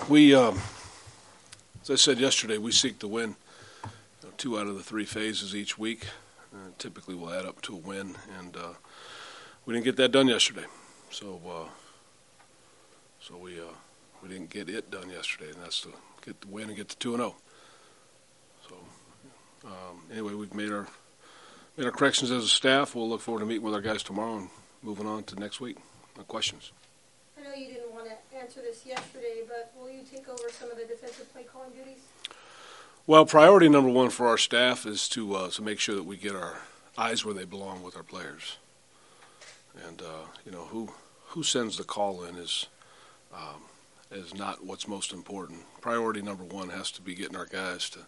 We, as I said yesterday, we seek to win 2 out of the 3 phases each week. Typically will add up to a win, and we didn't get that done yesterday. So we didn't get it done yesterday, and that's to get the win and get to 2-0. So anyway, we've made our corrections as a staff. We'll look forward to meeting with our guys tomorrow and moving on to next week. No questions. I know you didn't want to answer this yesterday, but will you take over some of the defensive play calling duties? Well, priority number one for our staff is to make sure that we get our eyes where they belong with our players. And who sends the call in is not what's most important. Priority number one has to be getting our guys to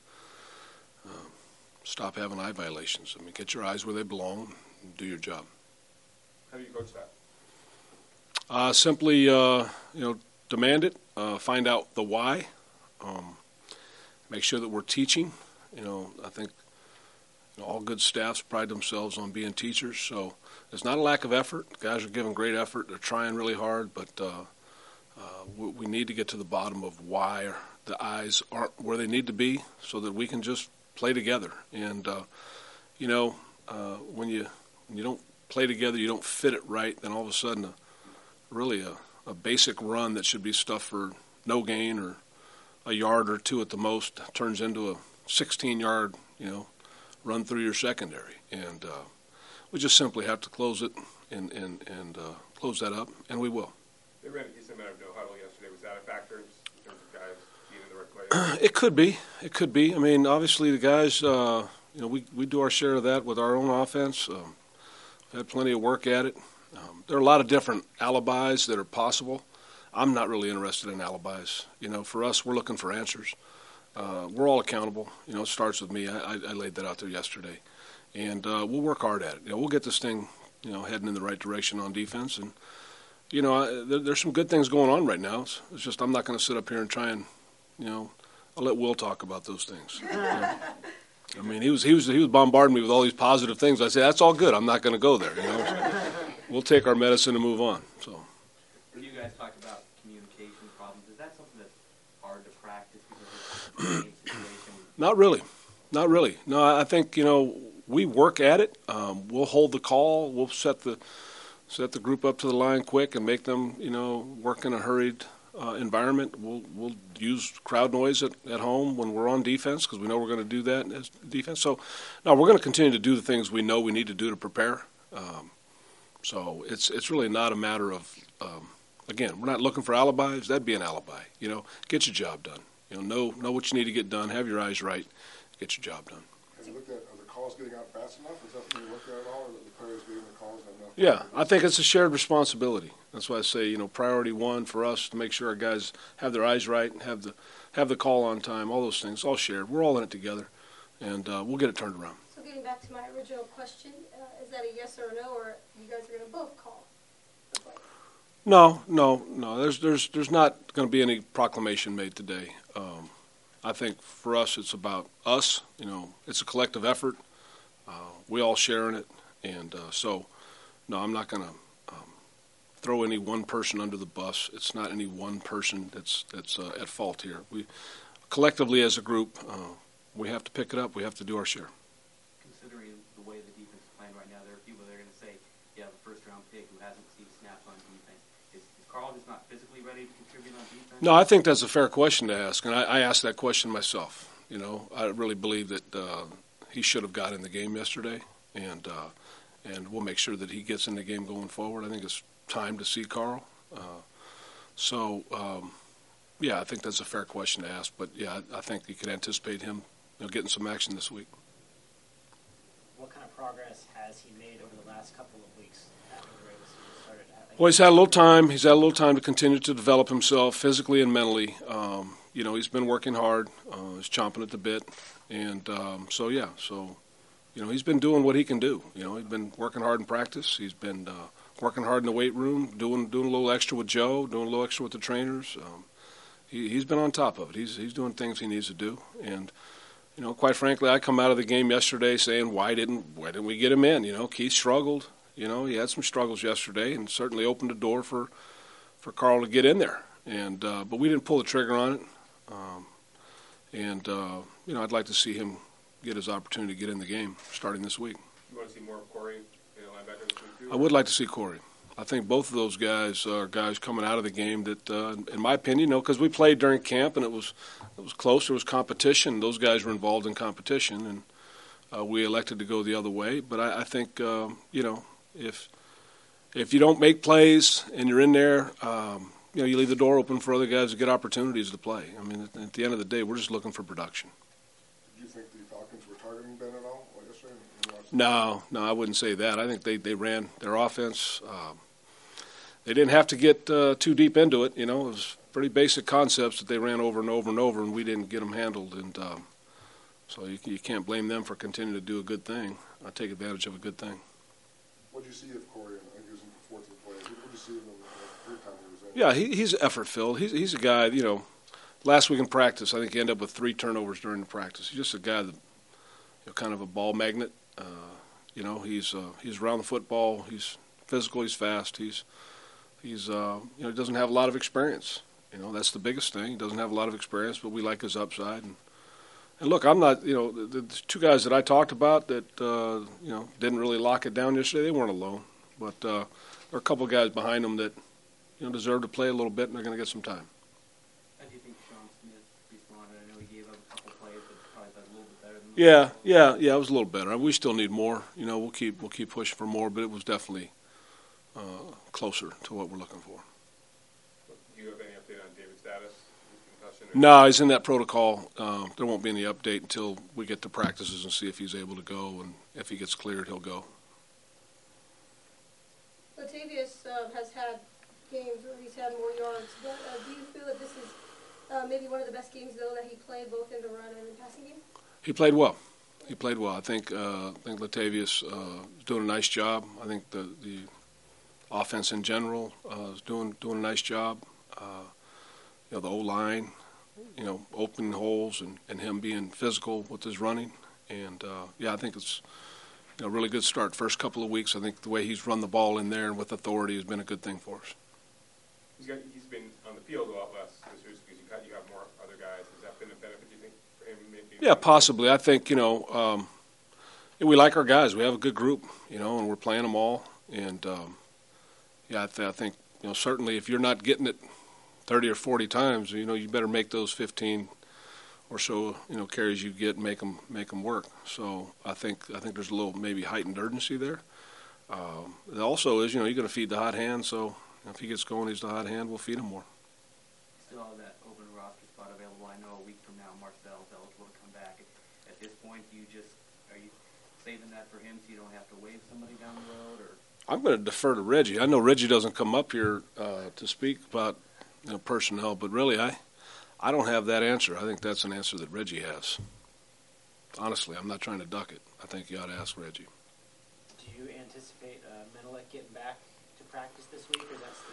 stop having eye violations. I mean, get your eyes where they belong and do your job. How do you coach that? Simply, demand it. Find out the why. Make sure that we're teaching. I think all good staffs pride themselves on being teachers. So there's not a lack of effort. Guys are giving great effort. They're trying really hard, but we need to get to the bottom of why the eyes aren't where they need to be, so that we can just play together. And when you don't play together, you don't fit it right, then all of a sudden a basic run that should be stuff for no gain or a yard or two at the most turns into a 16-yard run through your secondary. And we just simply have to close it and close that up, and we will. They ran a decent amount of no huddle yesterday. Was that a factor in terms of guys being in the right place? It could be. It could be. I mean, obviously the guys, we do our share of that with our own offense. We've had plenty of work at it. There are a lot of different alibis that are possible. I'm not really interested in alibis. For us, we're looking for answers. We're all accountable. It starts with me. I laid that out there yesterday. And we'll work hard at it. We'll get this thing, heading in the right direction on defense. And, there's some good things going on right now. It's just I'm not going to sit up here and try and, I'll let Will talk about those things. I mean, he was bombarding me with all these positive things. I said, that's all good. I'm not going to go there. We'll take our medicine and move on. So. When you guys talk about communication problems, is that something that's hard to practice because of the game situation? Not really. No, I think we work at it. We'll hold the call. We'll set the group up to the line quick and make them work in a hurried environment. We'll use crowd noise at home when we're on defense, because we know we're going to do that as defense. So, no, we're going to continue to do the things we know we need to do to prepare. So it's really not a matter of, again, we're not looking for alibis. That'd be an alibi. Get your job done. Know what you need to get done. Have your eyes right. Get your job done. Have you looked at, are the calls getting out fast enough? Is that something you looked at at all, or the players getting the calls enough? Yeah, I think it's a shared responsibility. That's why I say, priority one for us to make sure our guys have their eyes right and have the call on time. All those things, all shared. We're all in it together, and we'll get it turned around. So getting back to my original question, is that a yes or a no, or you guys are going to both call the play? No. There's not going to be any proclamation made today. I think for us, it's about us. It's a collective effort. We all share in it, and so no, I'm not going to throw any one person under the bus. It's not any one person that's at fault here. We collectively as a group, we have to pick it up. We have to do our share. Considering the way the defense is playing right now, there are people that are going to say, you have a first-round pick who hasn't seen snaps on defense. Is Carl just not physically ready to contribute on defense? No, I think that's a fair question to ask, and I asked that question myself. I really believe that he should have got in the game yesterday, and we'll make sure that he gets in the game going forward. I think it's time to see Carl. Yeah, I think that's a fair question to ask, but yeah, I think you could anticipate him getting some action this week. What kind of progress has he made over the last couple of weeks after the regular season started? Well, he's had a little time. He's had a little time to continue to develop himself physically and mentally. He's been working hard. He's chomping at the bit, and he's been doing what he can do. He's been working hard in practice. He's been working hard in the weight room, doing a little extra with Joe, doing a little extra with the trainers. He's been on top of it. He's doing things he needs to do, and quite frankly, I come out of the game yesterday saying, why didn't we get him in? Keith struggled. He had some struggles yesterday, and certainly opened the door for Carl to get in there. and but we didn't pull the trigger on it. I'd like to see him get his opportunity to get in the game starting this week. You want to see more of Corey, linebacker this week too? I would like to see Corey. I think both of those guys are guys coming out of the game that, in my opinion, because we played during camp and it was close. There was competition. Those guys were involved in competition, and we elected to go the other way. But I think, if you don't make plays and you're in there, you leave the door open for other guys to get opportunities to play. I mean, at the end of the day, we're just looking for production. Do you think the Falcons were targeting Ben at all yesterday? No, I wouldn't say that. I think they ran their offense. They didn't have to get too deep into it. It was pretty basic concepts that they ran over and over and over, and we didn't get them handled. And so you can't blame them for continuing to do a good thing, take advantage of a good thing. What did you see of Corey? I think he was in the fourth play. What did you see of him the third time he was in? Yeah, he's effort-filled. He's a guy, last week in practice, I think he ended up with 3 turnovers during the practice. He's just a guy that, kind of a ball magnet. He's around the football. He's physical. He's fast. He doesn't have a lot of experience. That's the biggest thing. He doesn't have a lot of experience, but we like his upside. And look, I'm not, the 2 guys that I talked about that, didn't really lock it down yesterday, they weren't alone. But there are a couple of guys behind them that, deserve to play a little bit, and they're going to get some time. How do you think Sean Smith responded? I know he gave up a couple plays, but probably a little bit better than Yeah, it was a little better. We still need more. We'll keep pushing for more, but it was definitely closer to what we're looking for. Do you have any update on David's status? Concussion? No, he's in that protocol. There won't be any update until we get to practices and see if he's able to go, and if he gets cleared, he'll go. Latavius has had games where he's had more yards, but do you feel that this is maybe one of the best games, though, that he played both in the run and in the passing game? He played well. I think Latavius is doing a nice job. I think the offense in general is doing a nice job. The O-line, opening holes and him being physical with his running. And, I think it's a really good start. First couple of weeks, I think the way he's run the ball in there and with authority has been a good thing for us. He's been on the field a lot less this year because you have more other guys. Has that been a benefit, do you think, for him? Maybe? Yeah, possibly. I think, we like our guys. We have a good group, and we're playing them all. And, I think, certainly if you're not getting it 30 or 40 times, you better make those 15 or so, carries you get and make them work. So I think there's a little maybe heightened urgency there. It also is, you're going to feed the hot hand. So if he gets going, he's the hot hand. We'll feed him more. Still have that open roster spot available. I know a week from now Marcel's eligible to come back. At this point, are you saving that for him so you don't have to waive somebody down the road? Or I'm going to defer to Reggie. I know Reggie doesn't come up here to speak about personnel, but really I don't have that answer. I think that's an answer that Reggie has. Honestly, I'm not trying to duck it. I think you ought to ask Reggie. Do you anticipate Menelik getting back to practice this week, or is that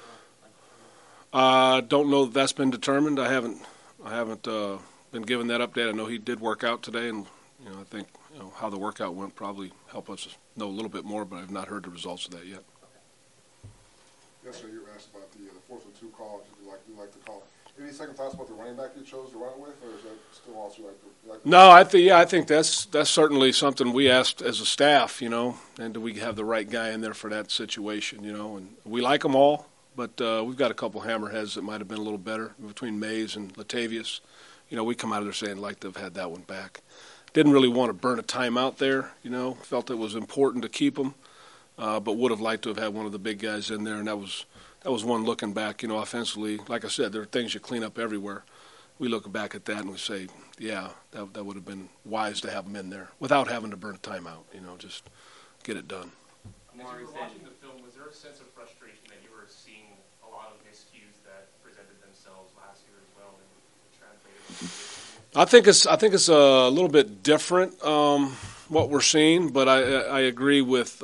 still Don't know that that's been determined. I haven't been given that update. I know he did work out today, and I think how the workout went probably help us know a little bit more. But I've not heard the results of that yet. Yesterday you were asked about the 4th and 2 call. Did you like the call? Any second thoughts about the running back you chose to run it with, or is that still also like? No, I think that's certainly something we asked as a staff, and do we have the right guy in there for that situation, and we like them all, but we've got a couple hammerheads that might have been a little better between Mays and Latavius. We come out of there saying like to have had that one back. Didn't really want to burn a timeout there, felt it was important to keep them, but would have liked to have had one of the big guys in there, and that was one looking back, offensively. Like I said, there are things you clean up everywhere. We look back at that and we say, yeah, that would have been wise to have them in there without having to burn a timeout, just get it done. As you were watching the film, was there a sense of frustration that you were seeing a lot of miscues that presented themselves last year as well and translated? I think it's a little bit different what we're seeing, but I agree with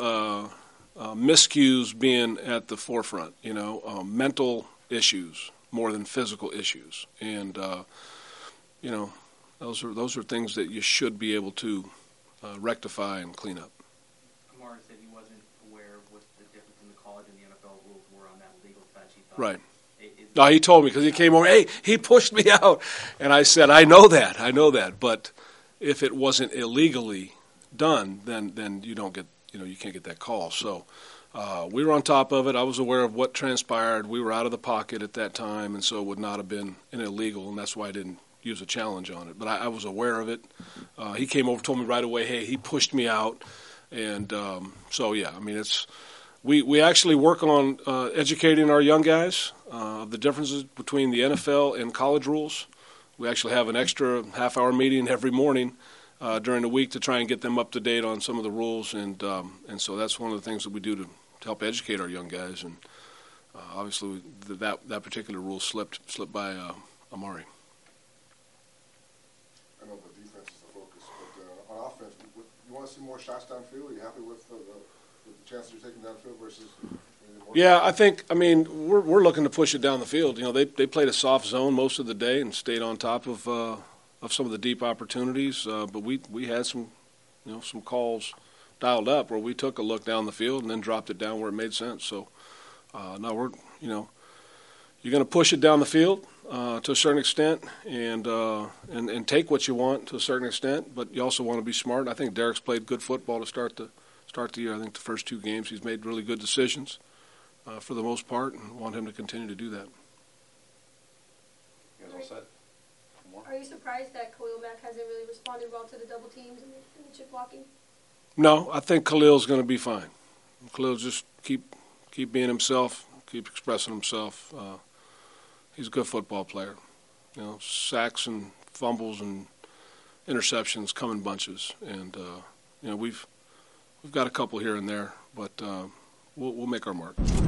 miscues being at the forefront. Mental issues more than physical issues, and those are things that you should be able to rectify and clean up. Kamara said he wasn't aware of what the difference in the college and the NFL rules were on that legal side. She thought Right. No, he told me because he came over. Hey, he pushed me out, and I said, I know that. But if it wasn't illegally done, then you don't get, you can't get that call. So we were on top of it. I was aware of what transpired. We were out of the pocket at that time, and so it would not have been an illegal, and that's why I didn't use a challenge on it. But I was aware of it. He came over, told me right away, hey, he pushed me out, and so yeah, I mean it's. We actually work on educating our young guys of the differences between the NFL and college rules. We actually have an extra half-hour meeting every morning during the week to try and get them up to date on some of the rules, and so that's one of the things that we do to help educate our young guys. And obviously, that particular rule slipped by Amari. I know the defense is the focus, but on offense, you want to see more shots downfield? Are you happy with the chances you're taking downfield versus? Yeah, I mean, we're looking to push it down the field. They played a soft zone most of the day and stayed on top of some of the deep opportunities. But we had some calls dialed up where we took a look down the field and then dropped it down where it made sense. So now we're you're going to push it down the field to a certain extent and take what you want to a certain extent. But you also want to be smart. I think Derek's played good football to start the year. I think the first 2 games he's made really good decisions for the most part, and want him to continue to do that. You guys all set? More? Are you surprised that Khalil Mack hasn't really responded well to the double teams and the chip blocking? No, I think Khalil's going to be fine. Khalil just keep being himself, keep expressing himself. He's a good football player. Sacks and fumbles and interceptions come in bunches, and we've got a couple here and there, but we'll make our mark.